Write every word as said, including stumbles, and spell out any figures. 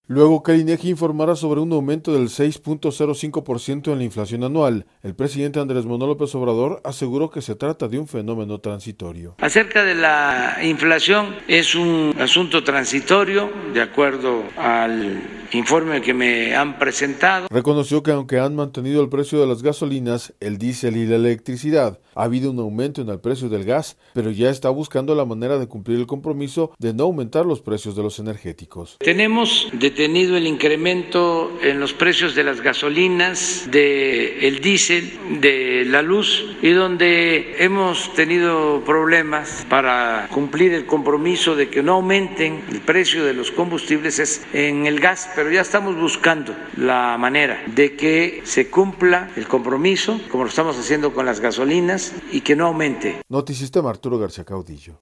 Luego que el INEGI informara sobre un aumento del seis punto cero cinco por ciento en la inflación anual, el presidente Andrés Manuel López Obrador aseguró que se trata de un fenómeno transitorio. Acerca de la inflación, es un asunto transitorio, de acuerdo al informe que me han presentado. Reconoció que aunque han mantenido el precio de las gasolinas, el diésel y la electricidad, ha habido un aumento en el precio del gas, pero ya está buscando la manera de cumplir el compromiso de no aumentar los precios de los energéticos. Tenemos detenido el incremento en los precios de las gasolinas, del diésel, de la luz, y donde hemos tenido problemas para cumplir el compromiso de que no aumenten el precio de los combustibles es en el gas, pero ya estamos buscando la manera de que se cumpla el compromiso, como lo estamos haciendo con las gasolinas, y que no aumente. Notisistema, Arturo García Caudillo.